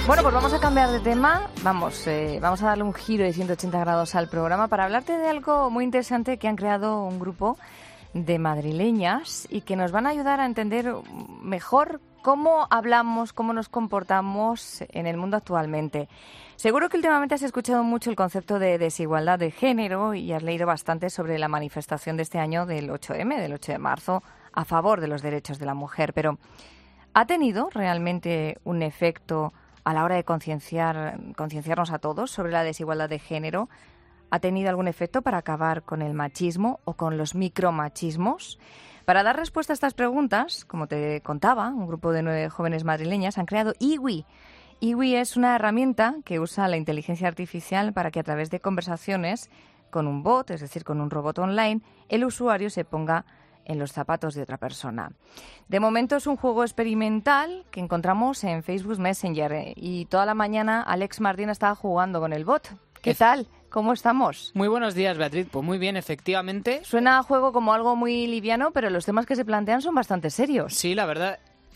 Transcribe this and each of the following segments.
Bueno, pues vamos a cambiar de tema. Vamos a darle un giro de 180 grados al programa para hablarte de algo muy interesante que han creado un grupo de madrileñas y que nos van a ayudar a entender mejor cómo hablamos, cómo nos comportamos en el mundo actualmente. Seguro que últimamente has escuchado mucho el concepto de desigualdad de género y has leído bastante sobre la manifestación de este año del 8M, del 8 de marzo, a favor de los derechos de la mujer. Pero, ¿ha tenido realmente un efecto a la hora de concienciarnos a todos sobre la desigualdad de género? ¿Ha tenido algún efecto para acabar con el machismo o con los micromachismos? Para dar respuesta a estas preguntas, como te contaba, un grupo de 9 jóvenes madrileñas han creado Iwi. Iwi es una herramienta que usa la inteligencia artificial para que a través de conversaciones con un bot, es decir, con un robot online, el usuario se ponga en los zapatos de otra persona. De momento es un juego experimental que encontramos en Facebook Messenger y toda la mañana Alex Martín estaba jugando con el bot. ¿Qué tal? ¿Cómo estamos? Muy buenos días, Beatriz. Pues muy bien, efectivamente. Suena a juego como algo muy liviano, pero los temas que se plantean son bastante serios. Sí, la verdad.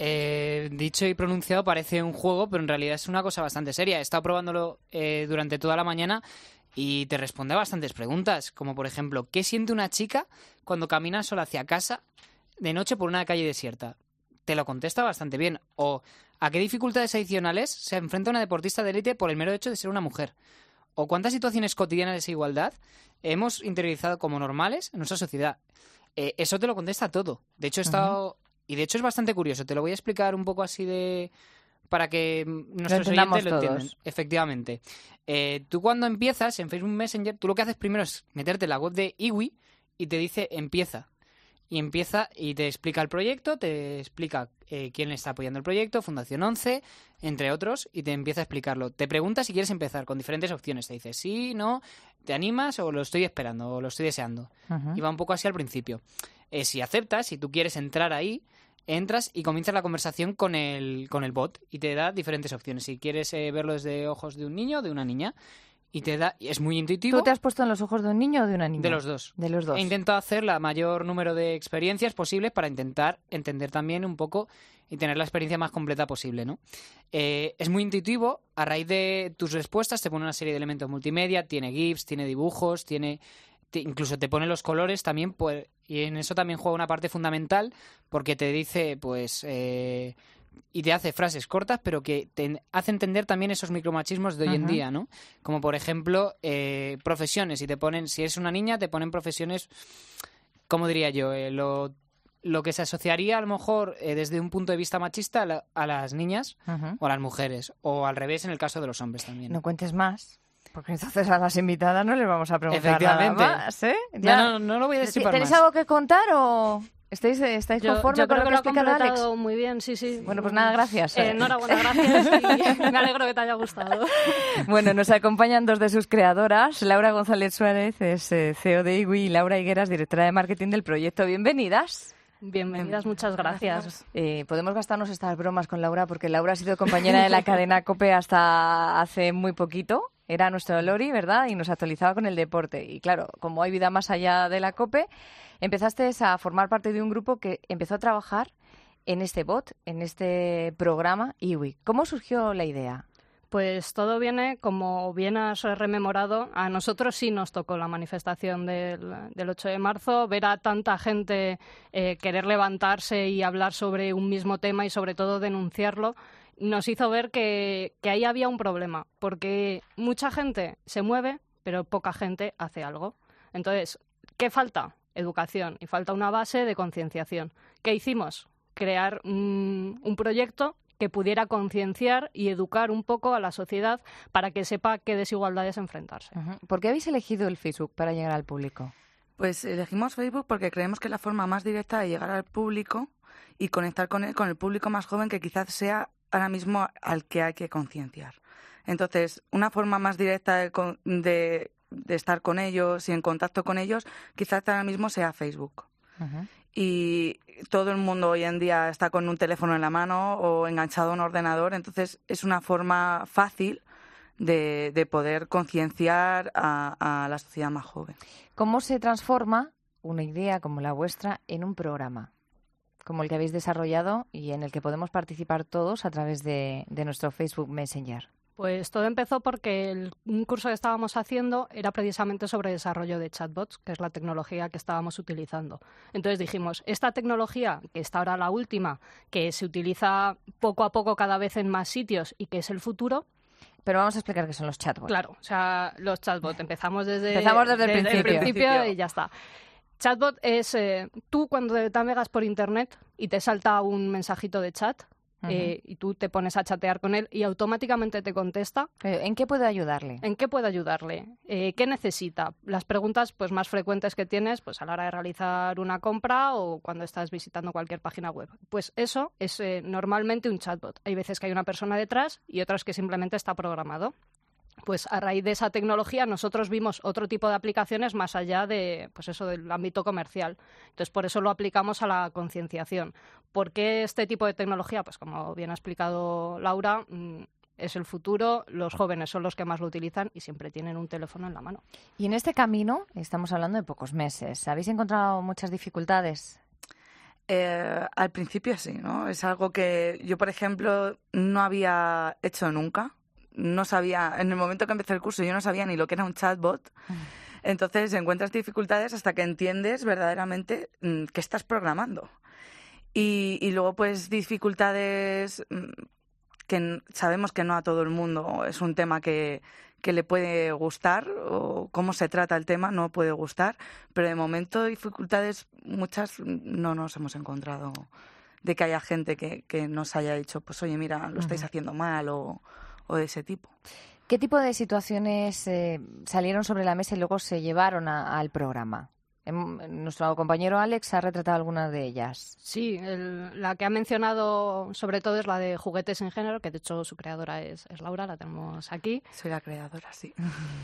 Dicho y pronunciado parece un juego, pero en realidad es una cosa bastante seria. He estado probándolo durante toda la mañana y te responde a bastantes preguntas, como por ejemplo, ¿qué siente una chica cuando camina sola hacia casa de noche por una calle desierta? Te lo contesta bastante bien. O ¿a qué dificultades adicionales se enfrenta una deportista de élite por el mero hecho de ser una mujer? O ¿cuántas situaciones cotidianas de desigualdad hemos interiorizado como normales en nuestra sociedad? Eso te lo contesta todo. De hecho, he estado... Y de hecho es bastante curioso. Te lo voy a explicar un poco así para que nuestros oyentes lo entiendan. Efectivamente. Tú cuando empiezas en Facebook Messenger, tú lo que haces primero es meterte en la web de Iwi y te dice empieza. Y empieza y te explica el proyecto, te explica quién le está apoyando el proyecto, Fundación 11, entre otros, y te empieza a explicarlo. Te pregunta si quieres empezar con diferentes opciones. Te dice sí, no, te animas o lo estoy esperando o lo estoy deseando. Y va un poco así al principio. Si aceptas, si tú quieres entrar ahí, entras y comienzas la conversación con el bot y te da diferentes opciones. Si quieres verlo desde ojos de un niño o de una niña. Y te da, es muy intuitivo. ¿Tú te has puesto en los ojos de un niño o de una niña? De los dos. De los dos. He intentado hacer la mayor número de experiencias posibles para intentar entender también un poco y tener la experiencia más completa posible, ¿no? Es muy intuitivo. A raíz de tus respuestas te pone una serie de elementos multimedia, tiene GIFs, tiene dibujos, incluso te pone los colores también, pues, y en eso también juega una parte fundamental porque te dice, pues... y te hace frases cortas, pero que te hace entender también esos micromachismos de hoy en día, ¿no? Como, por ejemplo, profesiones. Y te ponen, si eres una niña, te ponen profesiones, ¿cómo diría yo? Lo que se asociaría, a lo mejor, desde un punto de vista machista a las niñas o a las mujeres. O al revés, en el caso de los hombres también. No cuentes más. Porque entonces a las invitadas no les vamos a preguntar nada más, ¿eh? Ya. No lo voy a destripar más. ¿Tenéis algo que contar o...? ¿Estáis conforme con lo que ha explicado Alex? Muy bien, sí. Bueno, pues nada, gracias. Enhorabuena, gracias. Y me alegro que te haya gustado. Bueno, nos acompañan dos de sus creadoras. Laura González Suárez es CEO de Iwi y Laura Higueras, directora de marketing del proyecto. Bienvenidas. Bienvenidas, muchas gracias. Podemos gastarnos estas bromas con Laura porque Laura ha sido compañera de la cadena COPE hasta hace muy poquito. Era nuestro Lori, ¿verdad? Y nos actualizaba con el deporte. Y claro, como hay vida más allá de la COPE, empezaste a formar parte de un grupo que empezó a trabajar en este bot, en este programa Iwi. ¿Cómo surgió la idea? Pues todo viene, como bien has rememorado, a nosotros sí nos tocó la manifestación del 8 de marzo, ver a tanta gente querer levantarse y hablar sobre un mismo tema y sobre todo denunciarlo, nos hizo ver que ahí había un problema, porque mucha gente se mueve, pero poca gente hace algo. Entonces, ¿qué falta? Educación, y falta una base de concienciación. ¿Qué hicimos? Crear un proyecto que pudiera concienciar y educar un poco a la sociedad para que sepa qué desigualdades enfrentarse. ¿Por qué habéis elegido el Facebook para llegar al público? Pues elegimos Facebook porque creemos que es la forma más directa de llegar al público y conectar con el público más joven, que quizás sea ahora mismo al que hay que concienciar. Entonces, una forma más directa de estar con ellos y en contacto con ellos, quizás ahora mismo sea Facebook. Y todo el mundo hoy en día está con un teléfono en la mano o enganchado a un ordenador, entonces es una forma fácil de poder concienciar a la sociedad más joven. ¿Cómo se transforma una idea como la vuestra en un programa? como el que habéis desarrollado y en el que podemos participar todos a través de nuestro Facebook Messenger? Pues todo empezó porque un curso que estábamos haciendo era precisamente sobre desarrollo de chatbots, que es la tecnología que estábamos utilizando. Entonces dijimos, esta tecnología, que está ahora la última, que se utiliza poco a poco cada vez en más sitios y que es el futuro. Pero vamos a explicar qué son los chatbots. Claro, o sea, los chatbots. Empezamos desde el principio y ya está. Chatbot es tú cuando te navegas por Internet y te salta un mensajito de chat, y tú te pones a chatear con él y automáticamente te contesta. ¿En qué puede ayudarle? ¿En qué puede ayudarle? ¿Qué necesita? Las preguntas pues más frecuentes que tienes pues a la hora de realizar una compra o cuando estás visitando cualquier página web. Pues eso es normalmente un chatbot. Hay veces que hay una persona detrás y otras que simplemente está programado. Pues a raíz de esa tecnología nosotros vimos otro tipo de aplicaciones más allá de, pues eso, del ámbito comercial. Entonces, por eso lo aplicamos a la concienciación. ¿Por qué este tipo de tecnología? Pues como bien ha explicado Laura, es el futuro, los jóvenes son los que más lo utilizan y siempre tienen un teléfono en la mano. Y en este camino, estamos hablando de pocos meses, ¿habéis encontrado muchas dificultades? Al principio sí, ¿no? Es algo que yo, por ejemplo, no había hecho nunca. No sabía, en el momento que empecé el curso yo no sabía ni lo que era un chatbot. Entonces encuentras dificultades hasta que entiendes verdaderamente qué estás programando. Y luego pues dificultades que sabemos que no a todo el mundo es un tema que le puede gustar o cómo se trata el tema no puede gustar, pero de momento dificultades muchas no nos hemos encontrado de que haya gente que nos haya dicho pues oye mira, lo estáis haciendo mal o de ese tipo. ¿Qué tipo de situaciones salieron sobre la mesa y luego se llevaron al programa? Nuestro compañero Alex ha retratado algunas de ellas. Sí, la que ha mencionado sobre todo es la de juguetes sin género, que de hecho su creadora es Laura, la tenemos aquí. Soy la creadora, sí.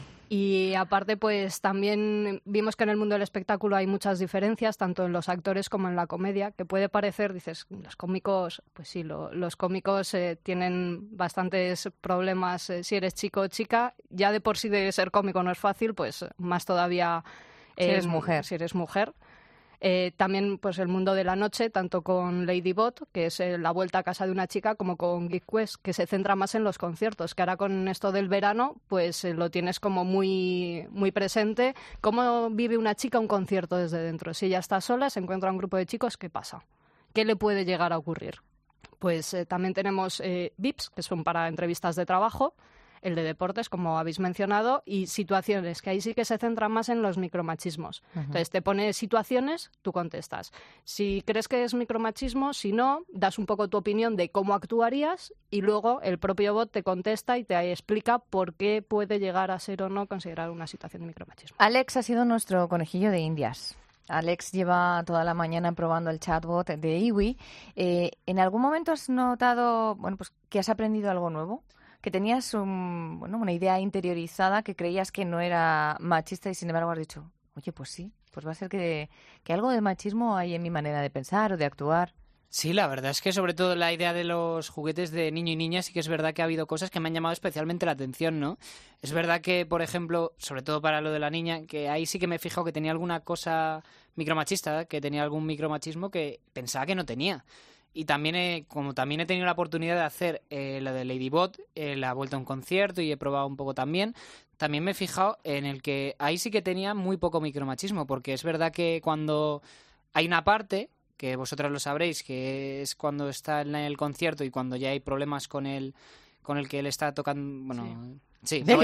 Y aparte, pues también vimos que en el mundo del espectáculo hay muchas diferencias, tanto en los actores como en la comedia, que puede parecer, dices, los cómicos, pues sí, los cómicos tienen bastantes problemas si eres chico o chica. Ya de por sí de ser cómico no es fácil, pues más todavía si eres mujer. También pues el mundo de la noche, tanto con Ladybot, que es la vuelta a casa de una chica, como con Geek Quest, que se centra más en los conciertos, que ahora con esto del verano pues lo tienes como muy, muy presente. ¿Cómo vive una chica un concierto desde dentro? Si ella está sola, se encuentra un grupo de chicos, ¿qué pasa? ¿Qué le puede llegar a ocurrir? Pues también tenemos VIPs, que son para entrevistas de trabajo, el de deportes, como habéis mencionado, y situaciones, que ahí sí que se centran más en los micromachismos. Entonces, te pone situaciones, tú contestas. Si crees que es micromachismo, si no, das un poco tu opinión de cómo actuarías y luego el propio bot te contesta y te explica por qué puede llegar a ser o no considerar una situación de micromachismo. Alex ha sido nuestro conejillo de Indias. Alex lleva toda la mañana probando el chatbot de Iwi. ¿En algún momento has notado pues que has aprendido algo nuevo? Que tenías una idea interiorizada que creías que no era machista y sin embargo has dicho, oye, pues sí, pues va a ser que algo de machismo hay en mi manera de pensar o de actuar. Sí, la verdad es que sobre todo la idea de los juguetes de niño y niña sí que es verdad que ha habido cosas que me han llamado especialmente la atención, ¿no? Es verdad que, por ejemplo, sobre todo para lo de la niña, que ahí sí que me he fijado que tenía alguna cosa micromachista, que tenía algún micromachismo que pensaba que no tenía. Y también, como también he tenido la oportunidad de hacer lo de Ladybot, la vuelta a un concierto y he probado un poco también me he fijado en el que ahí sí que tenía muy poco micromachismo, porque es verdad que cuando hay una parte, que vosotras lo sabréis, que es cuando está en el concierto y cuando ya hay problemas con el que él está tocando, bueno... Sí. Dilo,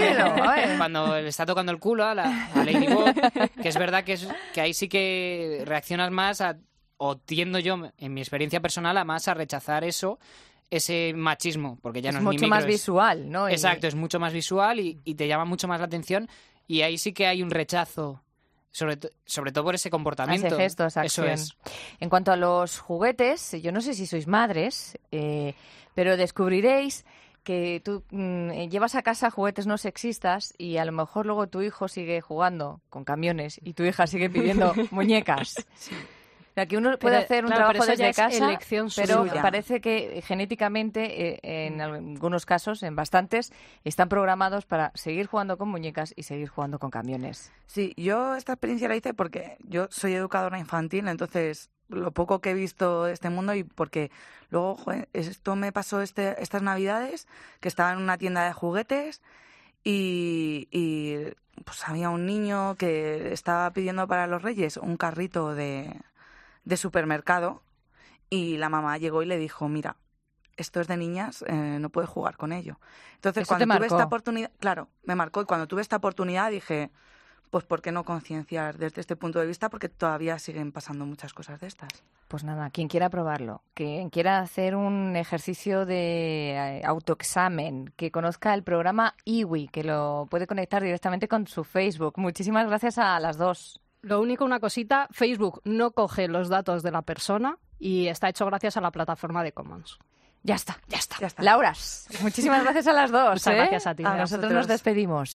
cuando le está tocando el culo a Ladybot, que es verdad que ahí sí que reaccionas más o tiendo yo, en mi experiencia personal, a más a rechazar ese machismo, porque ya no es ni micro. Es mucho más visual, ¿no? Exacto, es mucho más visual y te llama mucho más la atención y ahí sí que hay un rechazo, sobre todo por ese comportamiento. Ese gesto, esa acción. Eso es. En cuanto a los juguetes, yo no sé si sois madres, pero descubriréis que tú llevas a casa juguetes no sexistas y a lo mejor luego tu hijo sigue jugando con camiones y tu hija sigue pidiendo muñecas. Sí. O sea, que uno puede hacer un trabajo desde casa, pero parece que genéticamente, en algunos casos, en bastantes, están programados para seguir jugando con muñecas y seguir jugando con camiones. Sí, yo esta experiencia la hice porque yo soy educadora infantil, entonces lo poco que he visto de este mundo, y porque luego, joder, esto me pasó estas Navidades, que estaba en una tienda de juguetes y pues había un niño que estaba pidiendo para los Reyes un carrito de supermercado, y la mamá llegó y le dijo, mira, esto es de niñas, no puedes jugar con ello. Entonces, ¿Eso te cuando tuve marcó? esta oportunidad, claro, me marcó, y cuando tuve esta oportunidad dije, pues ¿por qué no concienciar desde este punto de vista? Porque todavía siguen pasando muchas cosas de estas. Pues nada, quien quiera probarlo, quien quiera hacer un ejercicio de autoexamen, que conozca el programa IWI, que lo puede conectar directamente con su Facebook. Muchísimas gracias a las dos. Lo único, una cosita, Facebook no coge los datos de la persona y está hecho gracias a la plataforma de Commons. Ya está, ya está. Ya está. Lauras, muchísimas gracias a las dos. Muchas gracias a ti. Nosotros nos despedimos.